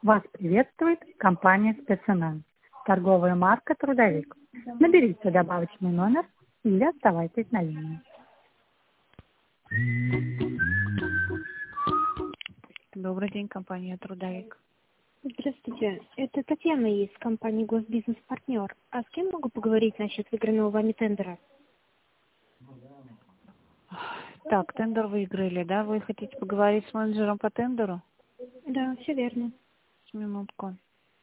Вас приветствует компания «Спецназ», торговая марка «Трудовик». Наберите добавочный номер или оставайтесь на линии. Добрый день, компания «Трудовик». Здравствуйте, это Татьяна из компании «Госбизнес-партнер». А с кем могу поговорить насчет выигранного вами тендера? Так, тендер выиграли, да? Вы хотите поговорить с менеджером по тендеру? Да, все верно. Минутку.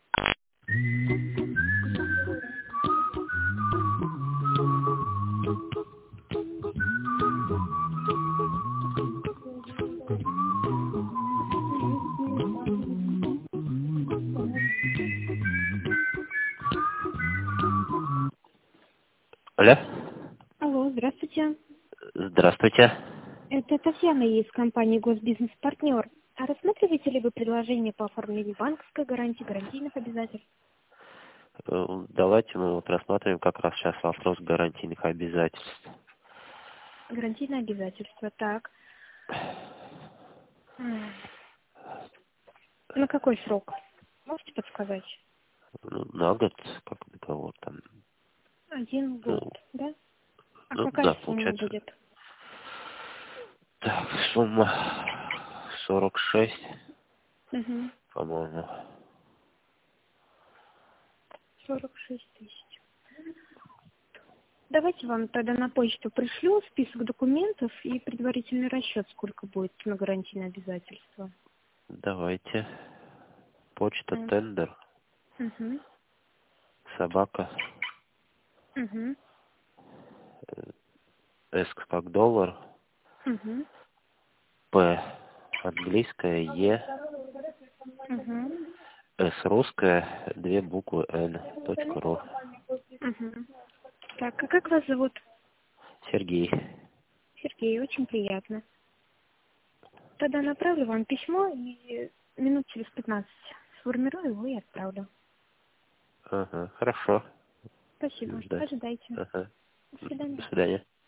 Алло. Алло, здравствуйте. Здравствуйте. Это Татьяна из компании «Госбизнес-партнер». А рассматриваете ли вы предложение по оформлению банковской гарантии, гарантийных обязательств? Давайте мы рассматриваем как раз сейчас вопрос гарантийных обязательств. Гарантийные обязательства, так. На какой срок? Можете подсказать? На год, как договор там. 1 год, да? А Да, какая сумма получается. будет? Так, сумма 46, Угу. по-моему. 46 тысяч. Давайте вам тогда на почту пришлю список документов и предварительный расчет, сколько будет на гарантийное обязательство. Давайте. Почта тендер, Угу. собака, Угу. С как доллар, Угу. П английская, Е, Угу. С русская, 2 буквы Н, .ру. Угу. Так, а как вас зовут? Сергей. Сергей, очень приятно. Тогда направлю вам письмо и минут через 15 сформирую его и отправлю. Ага, хорошо. Спасибо. Да. Ожидайте. Ага. До свидания. До свидания.